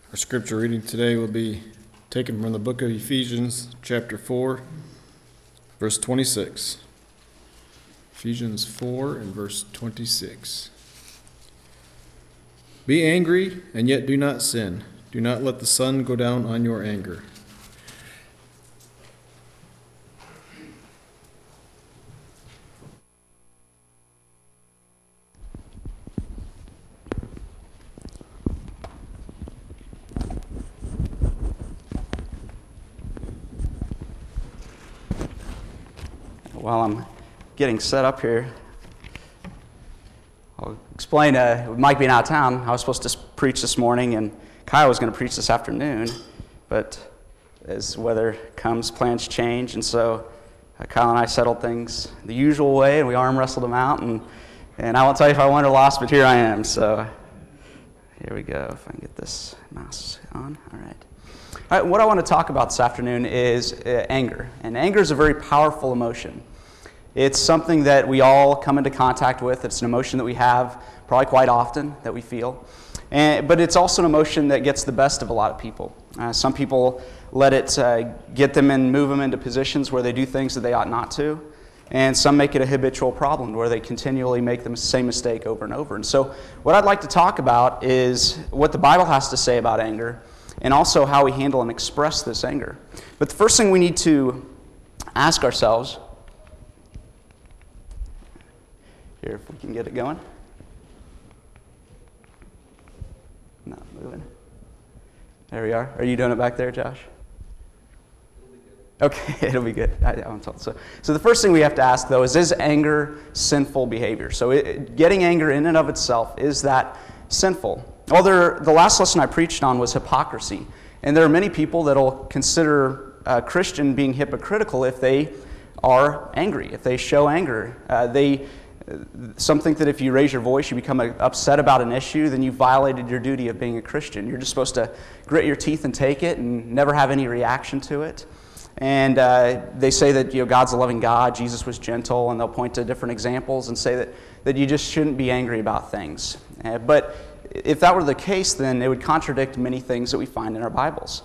Our scripture reading today will be taken from the book of Ephesians, chapter 4, verse 26. Ephesians 4 and verse 26. Be angry, and yet do not sin. Do not let the sun go down on your anger. While I'm getting set up here, I'll explain, Mike being out of town, I was supposed to preach this morning, and Kyle was going to preach this afternoon, but as weather comes, plans change, and so Kyle and I settled things the usual way, and we arm wrestled them out, and I won't tell you if I won or lost, but here I am, so here we go, if I can get this mouse on. All right, what I want to talk about this afternoon is anger, and anger is a very powerful emotion. It's something that we all come into contact with. It's an emotion that we have probably quite often, that we feel. But it's also an emotion that gets the best of a lot of people. Some people let it get them and move them into positions where they do things that they ought not to. And some make it a habitual problem where they continually make the same mistake over and over. And so what I'd like to talk about is what the Bible has to say about anger and also how we handle and express this anger. But the first thing we need to ask ourselves, here, if we can get it going. Not moving. There we are. Are you doing it back there, Josh? Okay, it'll be good. I won't tell. So the first thing we have to ask, though, is anger sinful behavior? So getting anger in and of itself, is that sinful? Well, the last lesson I preached on was hypocrisy. And there are many people that will consider a Christian being hypocritical if they are angry, if they show anger. Some think that if you raise your voice, you become upset about an issue, then you violated your duty of being a Christian. You're just supposed to grit your teeth and take it and never have any reaction to it. And they say that God's a loving God, Jesus was gentle, and they'll point to different examples and say that you just shouldn't be angry about things. But if that were the case, then it would contradict many things that we find in our Bibles.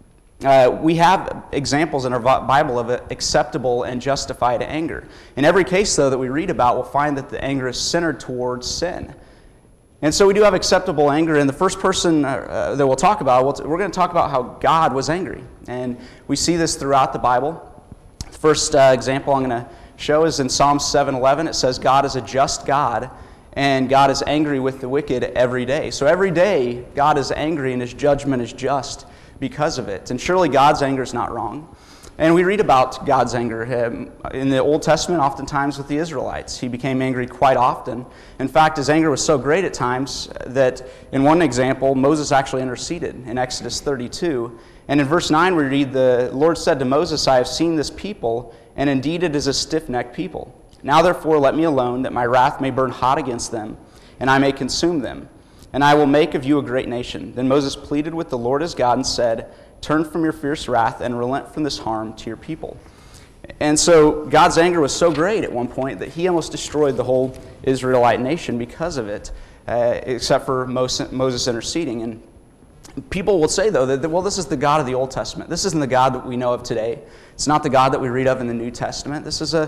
We have examples in our Bible of acceptable and justified anger. In every case, though, that we read about, we'll find that the anger is centered towards sin. And so we do have acceptable anger, and the first person that we'll talk about, we're going to talk about how God was angry. And we see this throughout the Bible. The first example I'm going to show is in Psalm 7:11. It says, God is a just God, and God is angry with the wicked every day. So every day, God is angry, and His judgment is just because of it. And surely God's anger is not wrong. And we read about God's anger in the Old Testament, oftentimes with the Israelites. He became angry quite often. In fact, his anger was so great at times that in one example, Moses actually interceded in Exodus 32. And in verse 9 we read, the Lord said to Moses, I have seen this people, and indeed it is a stiff-necked people. Now therefore let me alone, that my wrath may burn hot against them, and I may consume them. And I will make of you a great nation. Then Moses pleaded with the Lord his God and said, turn from your fierce wrath and relent from this harm to your people. And so God's anger was so great at one point that He almost destroyed the whole Israelite nation because of it, except for Moses interceding. And people will say, though, that, well, this is the God of the Old Testament. This isn't the God that we know of today. It's not the God that we read of in the New Testament.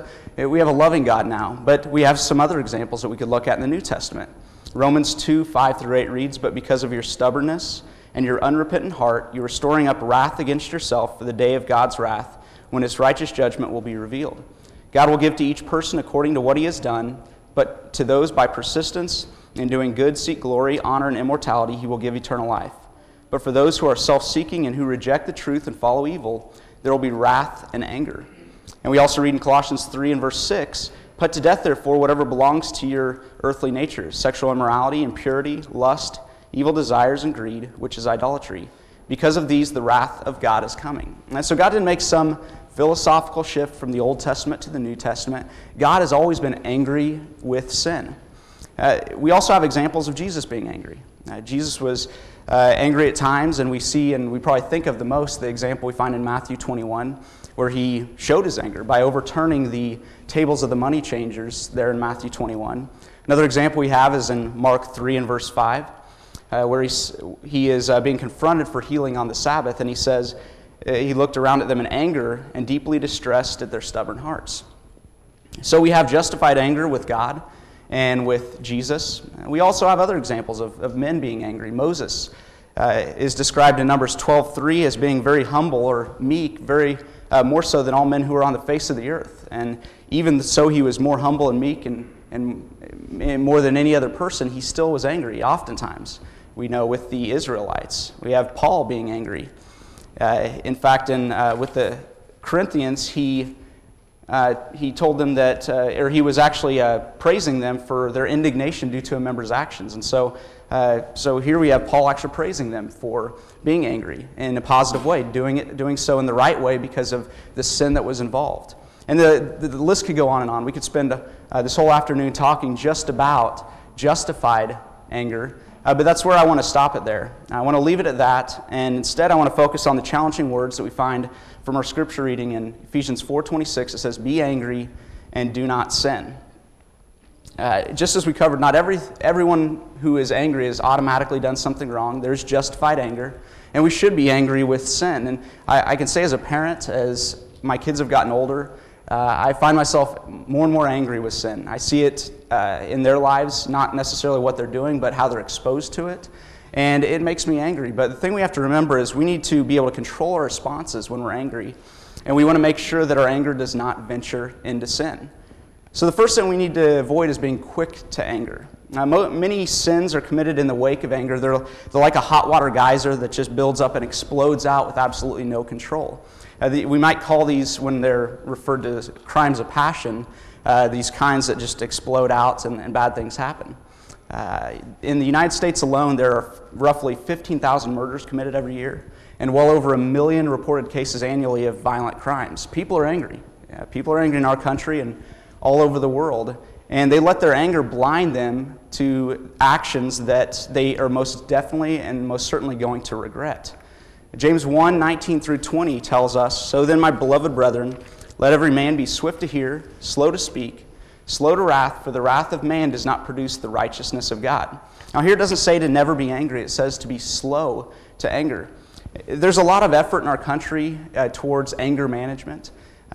We have a loving God now. But we have some other examples that we could look at in the New Testament. Romans 2:5-8 reads, but because of your stubbornness and your unrepentant heart, you are storing up wrath against yourself for the day of God's wrath, when His righteous judgment will be revealed. God will give to each person according to what he has done, but to those by persistence in doing good seek glory, honor, and immortality, He will give eternal life. But for those who are self-seeking and who reject the truth and follow evil, there will be wrath and anger. And we also read in Colossians 3 and verse 6, put to death, therefore, whatever belongs to your earthly nature, sexual immorality, impurity, lust, evil desires, and greed, which is idolatry. Because of these, the wrath of God is coming. And so God didn't make some philosophical shift from the Old Testament to the New Testament. God has always been angry with sin. We also have examples of Jesus being angry. Jesus was angry at times, and we see, and we probably think of the most, the example we find in Matthew 21, where He showed His anger by overturning the tables of the money changers there in Matthew 21. Another example we have is in Mark 3 and verse 5. where he is being confronted for healing on the Sabbath, and he says, he looked around at them in anger and deeply distressed at their stubborn hearts. So we have justified anger with God and with Jesus. We also have other examples of men being angry. Moses is described in Numbers 12:3 as being very humble or meek, very more so than all men who are on the face of the earth. And even so, he was more humble and meek and more than any other person, he still was angry oftentimes. We know with the Israelites. We have Paul being angry. In fact, with the Corinthians, he told them that, or he was actually praising them for their indignation due to a member's actions. And so here we have Paul actually praising them for being angry in a positive way, doing so in the right way because of the sin that was involved. And the list could go on and on. We could spend this whole afternoon talking just about justified anger, but that's where I want to stop it there. I want to leave it at that, and instead I want to focus on the challenging words that we find from our scripture reading in Ephesians 4:26. It says, "Be angry and do not sin." Just as we covered, not everyone who is angry has automatically done something wrong. There's justified anger, and we should be angry with sin. And I can say as a parent, as my kids have gotten older, I find myself more and more angry with sin. I see it in their lives, not necessarily what they're doing, but how they're exposed to it. And it makes me angry. But the thing we have to remember is we need to be able to control our responses when we're angry. And we want to make sure that our anger does not venture into sin. So the first thing we need to avoid is being quick to anger. Many sins are committed in the wake of anger. They're like a hot water geyser that just builds up and explodes out with absolutely no control. We might call these, when they're referred to as crimes of passion, these kinds that just explode out and bad things happen. In the United States alone, there are roughly 15,000 murders committed every year and well over 1 million reported cases annually of violent crimes. People are angry. People are angry in our country and all over the world, and they let their anger blind them to actions that they are most definitely and most certainly going to regret. James 1:19 through 20 tells us, "So then, my beloved brethren, let every man be swift to hear, slow to speak, slow to wrath, for the wrath of man does not produce the righteousness of God." Now here it doesn't say to never be angry, it says to be slow to anger. There's a lot of effort in our country towards anger management.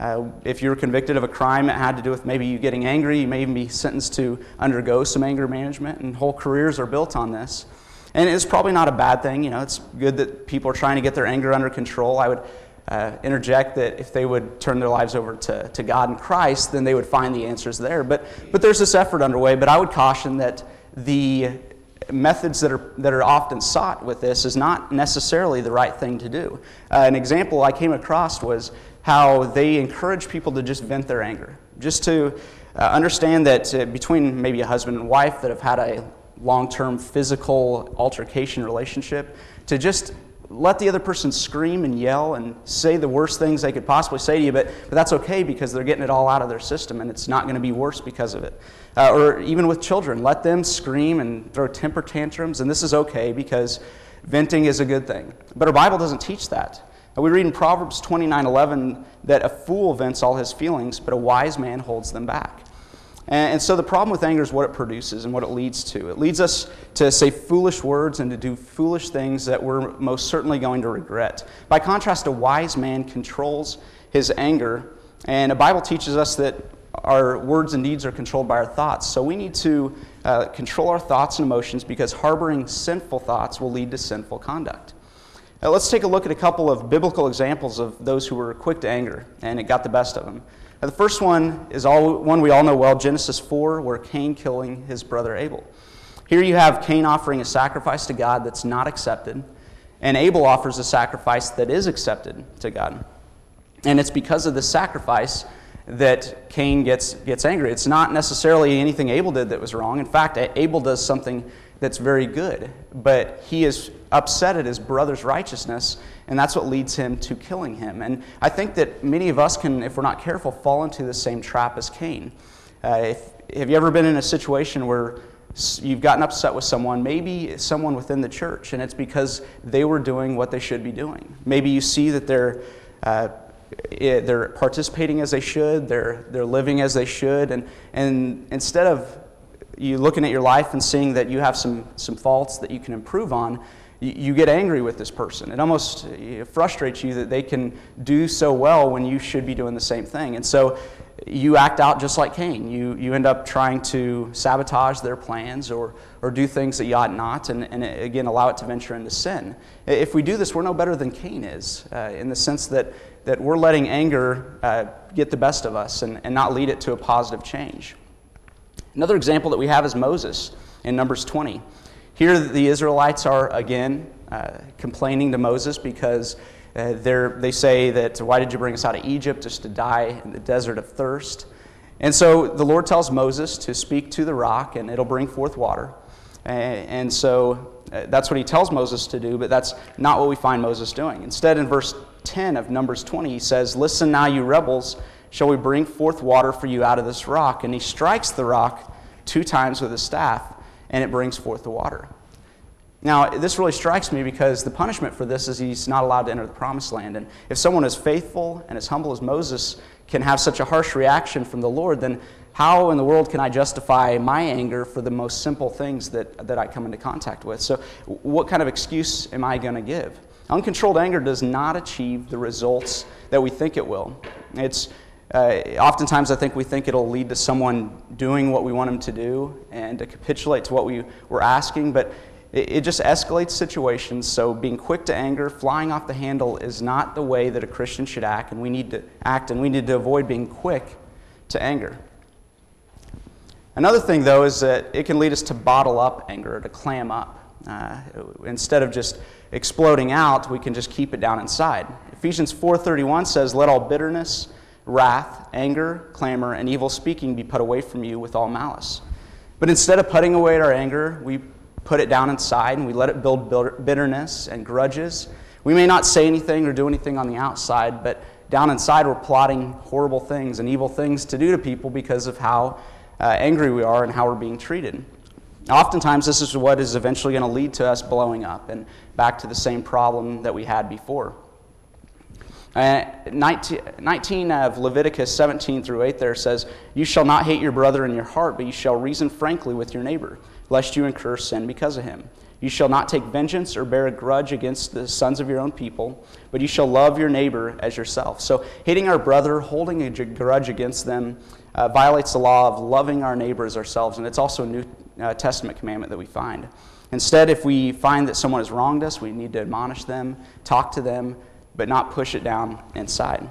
If you're convicted of a crime, it had to do with maybe you getting angry. You may even be sentenced to undergo some anger management, and whole careers are built on this. And it's probably not a bad thing. It's good that people are trying to get their anger under control. I would interject that if they would turn their lives over to God and Christ, then they would find the answers there. But there's this effort underway. But I would caution that the methods that are often sought with this is not necessarily the right thing to do. An example I came across was how they encourage people to just vent their anger, just to understand that between maybe a husband and wife that have had a long-term physical altercation relationship, to just let the other person scream and yell and say the worst things they could possibly say to you, but that's okay because they're getting it all out of their system and it's not going to be worse because of it. Or even with children, let them scream and throw temper tantrums, and this is okay because venting is a good thing. But our Bible doesn't teach that. We read in Proverbs 29:11 that a fool vents all his feelings, but a wise man holds them back. And so the problem with anger is what it produces and what it leads to. It leads us to say foolish words and to do foolish things that we're most certainly going to regret. By contrast, a wise man controls his anger, and the Bible teaches us that our words and deeds are controlled by our thoughts. So we need to control our thoughts and emotions because harboring sinful thoughts will lead to sinful conduct. Let's take a look at a couple of biblical examples of those who were quick to anger, and it got the best of them. The first one is one we all know well, Genesis 4, where Cain killing his brother Abel. Here you have Cain offering a sacrifice to God that's not accepted, and Abel offers a sacrifice that is accepted to God. And it's because of this sacrifice that Cain gets angry. It's not necessarily anything Abel did that was wrong. In fact, Abel does something that's very good, but he is upset at his brother's righteousness, and that's what leads him to killing him. And I think that many of us can, if we're not careful, fall into the same trap as Cain. Have you ever been in a situation where you've gotten upset with someone, maybe someone within the church, and it's because they were doing what they should be doing? Maybe you see that they're participating as they should, they're living as they should, and instead of you looking at your life and seeing that you have some faults that you can improve on, you get angry with this person. It almost frustrates you that they can do so well when you should be doing the same thing. And so you act out just like Cain. You end up trying to sabotage their plans or do things that you ought not, and again, allow it to venture into sin. If we do this, we're no better than Cain is, in the sense that we're letting anger get the best of us and not lead it to a positive change. Another example that we have is Moses in Numbers 20. Here the Israelites are again complaining to Moses because they say that, why did you bring us out of Egypt just to die in the desert of thirst? And so the Lord tells Moses to speak to the rock and it'll bring forth water. And so that's what he tells Moses to do, but that's not what we find Moses doing. Instead, in verse 10 of Numbers 20, he says, "Listen now, you rebels, shall we bring forth water for you out of this rock?" And he strikes the rock 2 times with his staff, and it brings forth the water. Now, this really strikes me because the punishment for this is he's not allowed to enter the promised land. And if someone as faithful and as humble as Moses can have such a harsh reaction from the Lord, then how in the world can I justify my anger for the most simple things that I come into contact with? So what kind of excuse am I going to give? Uncontrolled anger does not achieve the results that we think it will. It's oftentimes I think we think it'll lead to someone doing what we want them to do and to capitulate to what we were asking, but it just escalates situations. So being quick to anger, flying off the handle is not the way that a Christian should act, and we need to avoid being quick to anger. Another thing, though, is that it can lead us to bottle up anger, to clam up. Instead of just exploding out, we can just keep it down inside. Ephesians 4:31 says, "Let all bitterness, wrath, anger, clamor, and evil speaking be put away from you with all malice." But instead of putting away our anger, we put it down inside and we let it build bitterness and grudges. We may not say anything or do anything on the outside, but down inside we're plotting horrible things and evil things to do to people because of how angry we are and how we're being treated. Oftentimes this is what is eventually going to lead to us blowing up and back to the same problem that we had before. 19 of Leviticus 17 through 8 there says, "You shall not hate your brother in your heart, but you shall reason frankly with your neighbor, lest you incur sin because of him. You shall not take vengeance or bear a grudge against the sons of your own people, but you shall love your neighbor as yourself." So hating our brother, holding a grudge against them, violates the law of loving our neighbor as ourselves, and it's also a New Testament commandment that we find. Instead, if we find that someone has wronged us, we need to admonish them, talk to them, but not push it down inside.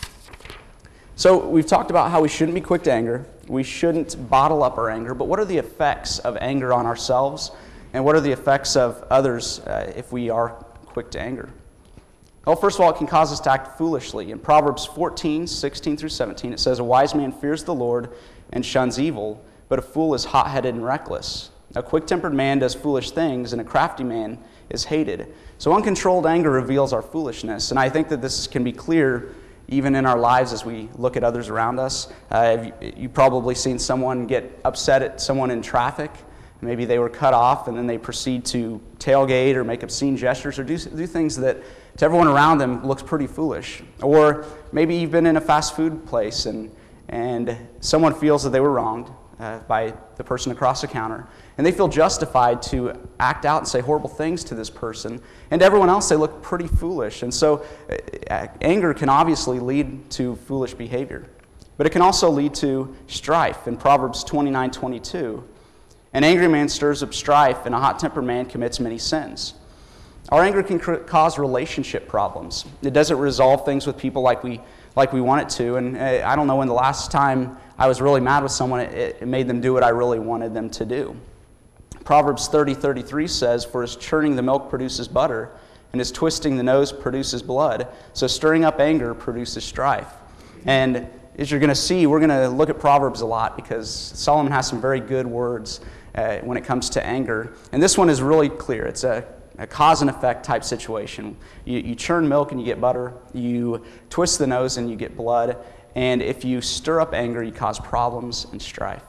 So we've talked about how we shouldn't be quick to anger. We shouldn't bottle up our anger. But what are the effects of anger on ourselves? And what are the effects of others if we are quick to anger? Well, first of all, it can cause us to act foolishly. In Proverbs 14:16 through 17, it says, "A wise man fears the Lord and shuns evil, but a fool is hot-headed and reckless. A quick-tempered man does foolish things, and a crafty man is hated." So uncontrolled anger reveals our foolishness, and I think that this can be clear even in our lives as we look at others around us. You've probably seen someone get upset at someone in traffic. Maybe they were cut off, and then they proceed to tailgate or make obscene gestures or do things that to everyone around them looks pretty foolish. Or maybe you've been in a fast food place and someone feels that they were wronged by the person across the counter, and they feel justified to act out and say horrible things to this person, and to everyone else they look pretty foolish. And so anger can obviously lead to foolish behavior, but it can also lead to strife. In Proverbs 29:22, "An angry man stirs up strife, and a hot-tempered man commits many sins." Our anger can cause relationship problems. It doesn't resolve things with people like we want it to, and I don't know when the last time I was really mad with someone, it made them do what I really wanted them to do. Proverbs 30:33 says, "For as churning the milk produces butter, and as twisting the nose produces blood, so stirring up anger produces strife." And as you're going to see, we're going to look at Proverbs a lot because Solomon has some very good words when it comes to anger. And this one is really clear. It's a cause and effect type situation. You churn milk and you get butter. You twist the nose and you get blood. And if you stir up anger, you cause problems and strife.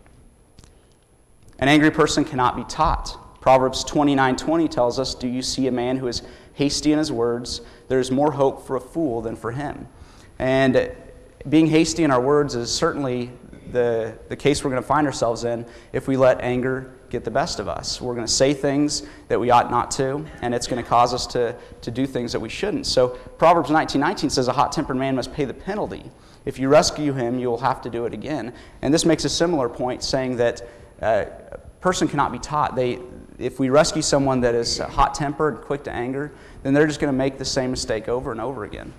An angry person cannot be taught. Proverbs 29:20 tells us, "Do you see a man who is hasty in his words? There is more hope for a fool than for him." And being hasty in our words is certainly the case we're going to find ourselves in if we let anger get the best of us. We're going to say things that we ought not to, and it's going to cause us to do things that we shouldn't. So Proverbs 19:19 says, a hot-tempered man must pay the penalty. If you rescue him, you will have to do it again. And this makes a similar point, saying that a person cannot be taught. If we rescue someone that is hot-tempered, quick to anger, then they're just going to make the same mistake over and over again.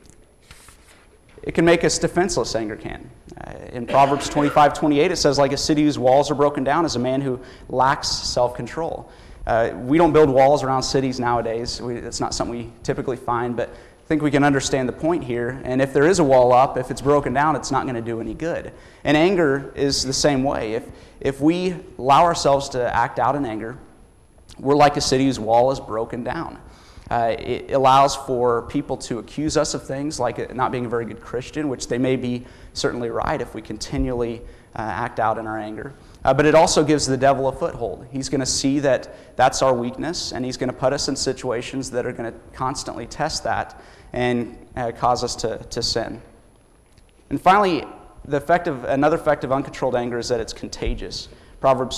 It can make us defenseless, anger can. In Proverbs 25:28, it says, like a city whose walls are broken down is a man who lacks self-control. We don't build walls around cities nowadays. It's not something we typically find, but I think we can understand the point here. And if there is a wall up, if it's broken down, it's not going to do any good. And anger is the same way. If we allow ourselves to act out in anger, we're like a city whose wall is broken down. It allows for people to accuse us of things like not being a very good Christian, which they may be certainly right if we continually act out in our anger. But it also gives the devil a foothold. He's going to see that that's our weakness, and he's going to put us in situations that are going to constantly test that and cause us to sin. And finally, another effect of uncontrolled anger is that it's contagious. Proverbs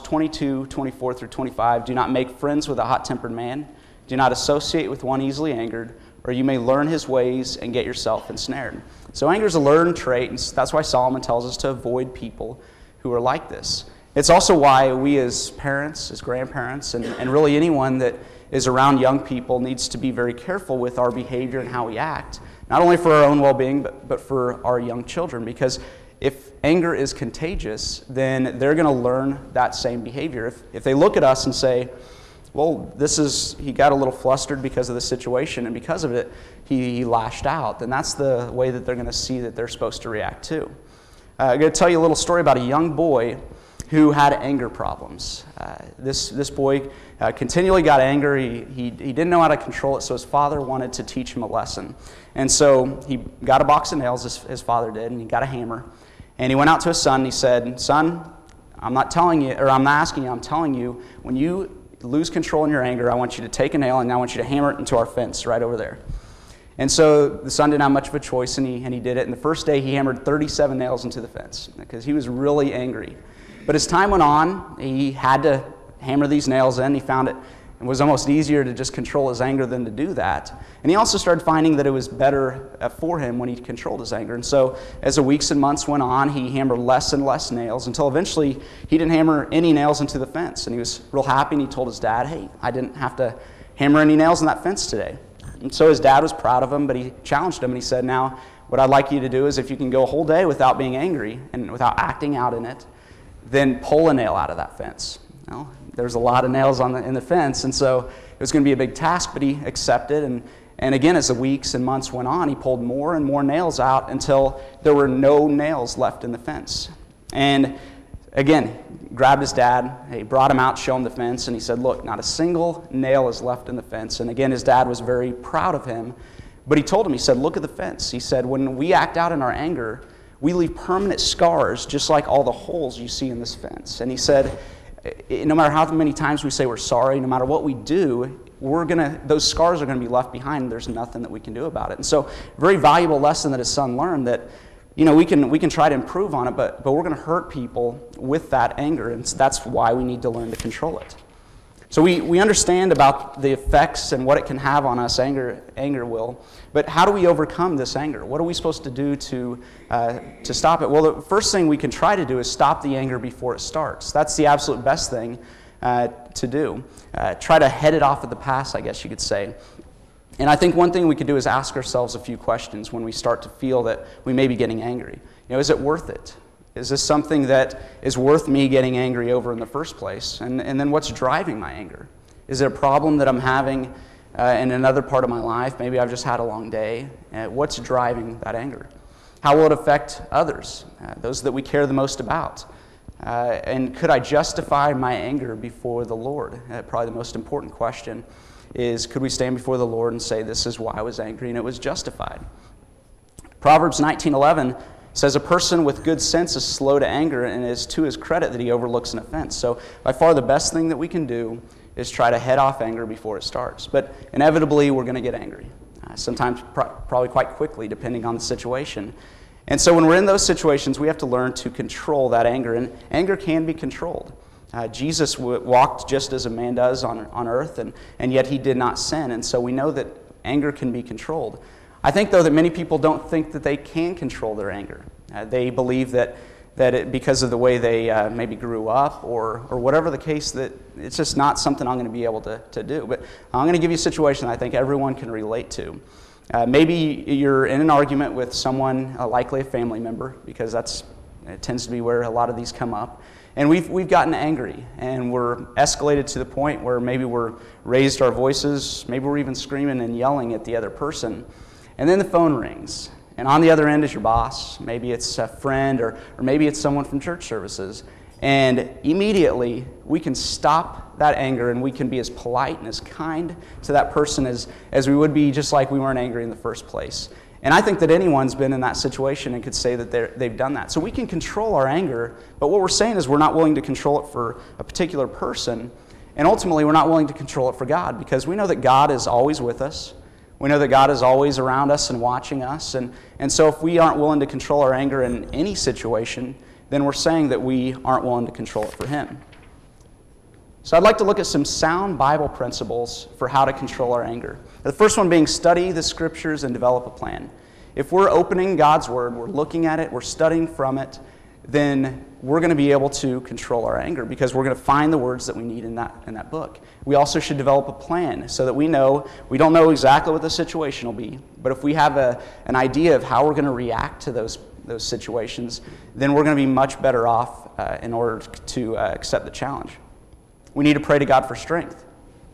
22:24 through 25, do not make friends with a hot-tempered man. Do not associate with one easily angered, or you may learn his ways and get yourself ensnared. So anger is a learned trait, and that's why Solomon tells us to avoid people who are like this. It's also why we as parents, as grandparents, and really anyone that is around young people needs to be very careful with our behavior and how we act, not only for our own well-being, but for our young children. Because if anger is contagious, then they're going to learn that same behavior. If they look at us and say, well, he got a little flustered because of the situation, and because of it, he lashed out, then that's the way that they're going to see that they're supposed to react too. I'm going to tell you a little story about a young boy who had anger problems. This boy continually got angry. He didn't know how to control it, so his father wanted to teach him a lesson. And so he got a box of nails, his father did, and he got a hammer. And he went out to his son, and he said, son, I'm not asking you, I'm telling you, when you lose control in your anger, I want you to take a nail and I want you to hammer it into our fence right over there. And so the son didn't have much of a choice, and he did it. And the first day he hammered 37 nails into the fence because he was really angry. But as time went on, he had to hammer these nails in. He found it was almost easier to just control his anger than to do that. And he also started finding that it was better for him when he controlled his anger. And so as the weeks and months went on, he hammered less and less nails until eventually he didn't hammer any nails into the fence. And he was real happy, and he told his dad, hey, I didn't have to hammer any nails in that fence today. And so his dad was proud of him, but he challenged him, and he said, now, what I'd like you to do is if you can go a whole day without being angry and without acting out in it, then pull a nail out of that fence. Well, there's a lot of nails in the fence, and so it was going to be a big task, but he accepted. And again, as the weeks and months went on, he pulled more and more nails out until there were no nails left in the fence. And again, grabbed his dad, he brought him out, showed him the fence, and he said, look, not a single nail is left in the fence. And again, his dad was very proud of him, but he told him, he said, look at the fence. He said, when we act out in our anger, we leave permanent scars just like all the holes you see in this fence. And he said, no matter how many times we say we're sorry, no matter what we do, those scars are going to be left behind, and there's nothing that we can do about it. And so, very valuable lesson that his son learned, that we can try to improve on it, but we're going to hurt people with that anger, and that's why we need to learn to control it. So we understand about the effects and what it can have on us, anger will, but how do we overcome this anger? What are we supposed to do to stop it? Well, the first thing we can try to do is stop the anger before it starts. That's the absolute best thing to do. Try to head it off at the pass, I guess you could say. And I think one thing we could do is ask ourselves a few questions when we start to feel that we may be getting angry. Is it worth it? Is this something that is worth me getting angry over in the first place? And then what's driving my anger? Is it a problem that I'm having in another part of my life? Maybe I've just had a long day. What's driving that anger? How will it affect others, those that we care the most about? And could I justify my anger before the Lord? Probably the most important question is, could we stand before the Lord and say, this is why I was angry, and it was justified? Proverbs 19:11 says, a person with good sense is slow to anger, and it is to his credit that he overlooks an offense. So by far the best thing that we can do is try to head off anger before it starts. But inevitably, we're going to get angry. Sometimes probably quite quickly, depending on the situation. And so when we're in those situations, we have to learn to control that anger, and anger can be controlled. Jesus walked just as a man does on earth, and yet he did not sin, and so we know that anger can be controlled. I think, though, that many people don't think that they can control their anger. They believe that because of the way they maybe grew up or whatever the case, that it's just not something I'm going to be able to do. But I'm going to give you a situation I think everyone can relate to. Maybe you're in an argument with someone, likely a family member, because it tends to be where a lot of these come up. And we've gotten angry, and we're escalated to the point where maybe we're raised our voices, maybe we're even screaming and yelling at the other person. And then the phone rings, and on the other end is your boss. Maybe it's a friend, or maybe it's someone from church services. And immediately, we can stop that anger, and we can be as polite and as kind to that person as we would be just like we weren't angry in the first place. And I think that anyone's been in that situation and could say that they've done that. So we can control our anger, but what we're saying is we're not willing to control it for a particular person, and ultimately we're not willing to control it for God, because we know that God is always with us. We know that God is always around us and watching us, and so if we aren't willing to control our anger in any situation, then we're saying that we aren't willing to control it for Him. So I'd like to look at some sound Bible principles for how to control our anger. The first one being study the Scriptures and develop a plan. If we're opening God's Word, we're looking at it, we're studying from it, then we're going to be able to control our anger because we're going to find the words that we need in that book. We also should develop a plan so that we don't know exactly what the situation will be, but if we have an idea of how we're going to react to those situations, then we're going to be much better off in order to accept the challenge. We need to pray to God for strength.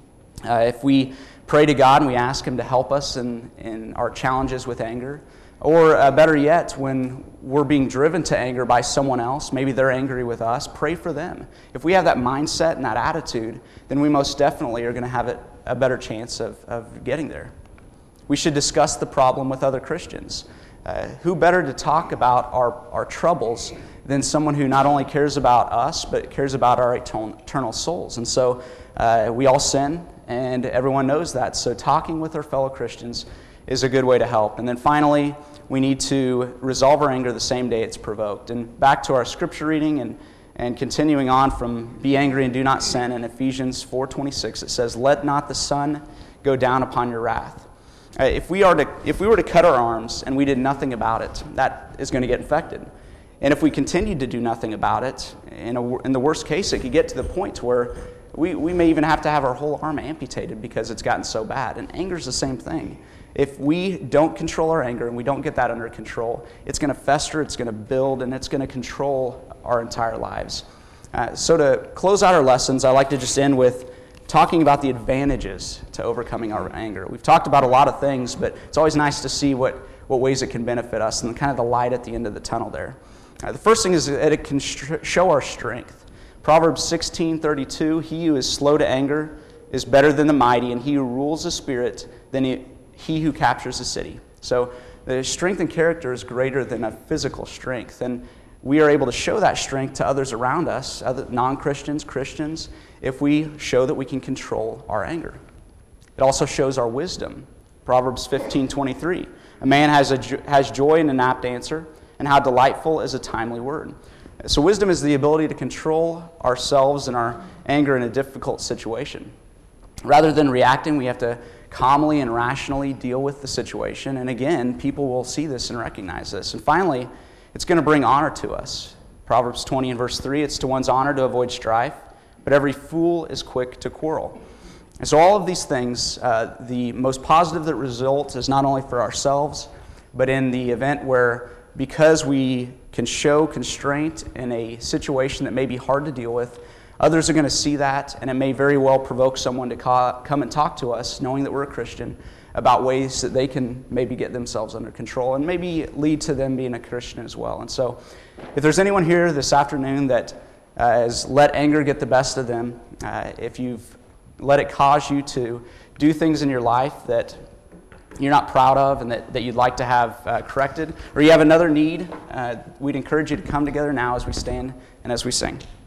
If we pray to God and we ask Him to help us in our challenges with anger, or better yet, when we're being driven to anger by someone else, maybe they're angry with us, pray for them. If we have that mindset and that attitude, then we most definitely are going to have a better chance of getting there. We should discuss the problem with other Christians. Who better to talk about our troubles than someone who not only cares about us, but cares about our eternal souls? And so we all sin, and everyone knows that. So talking with our fellow Christians is a good way to help. And then finally, we need to resolve our anger the same day it's provoked. And back to our scripture reading and continuing on from be angry and do not sin, in Ephesians 4:26, it says, "Let not the sun go down upon your wrath." If we were to cut our arms and we did nothing about it, that is going to get infected. And if we continued to do nothing about it, in the worst case, it could get to the point where we may even have to have our whole arm amputated because it's gotten so bad. And anger is the same thing. If we don't control our anger and we don't get that under control, it's going to fester, it's going to build, and it's going to control our entire lives. So to close out our lessons, I like to just end with talking about the advantages to overcoming our anger. We've talked about a lot of things, but it's always nice to see what ways it can benefit us and kind of the light at the end of the tunnel there. The first thing is that it can show our strength. Proverbs 16:32, "He who is slow to anger is better than the mighty, and he who rules the spirit than he who captures a city." So the strength and character is greater than a physical strength, and we are able to show that strength to others around us, other non-Christians, Christians, if we show that we can control our anger. It also shows our wisdom. Proverbs 15:23, "A man has joy in an apt answer, and how delightful is a timely word." So wisdom is the ability to control ourselves and our anger in a difficult situation. Rather than reacting, we have to calmly and rationally deal with the situation. And again, people will see this and recognize this. And finally, it's going to bring honor to us. Proverbs 20 and verse 3, "It's to one's honor to avoid strife, but every fool is quick to quarrel." And so all of these things, the most positive that result is not only for ourselves, but in the event where, because we can show constraint in a situation that may be hard to deal with, others are going to see that, and it may very well provoke someone to come and talk to us, knowing that we're a Christian, about ways that they can maybe get themselves under control and maybe lead to them being a Christian as well. And so if there's anyone here this afternoon that has let anger get the best of them, if you've let it cause you to do things in your life that you're not proud of and that you'd like to have corrected, or you have another need, we'd encourage you to come together now as we stand and as we sing.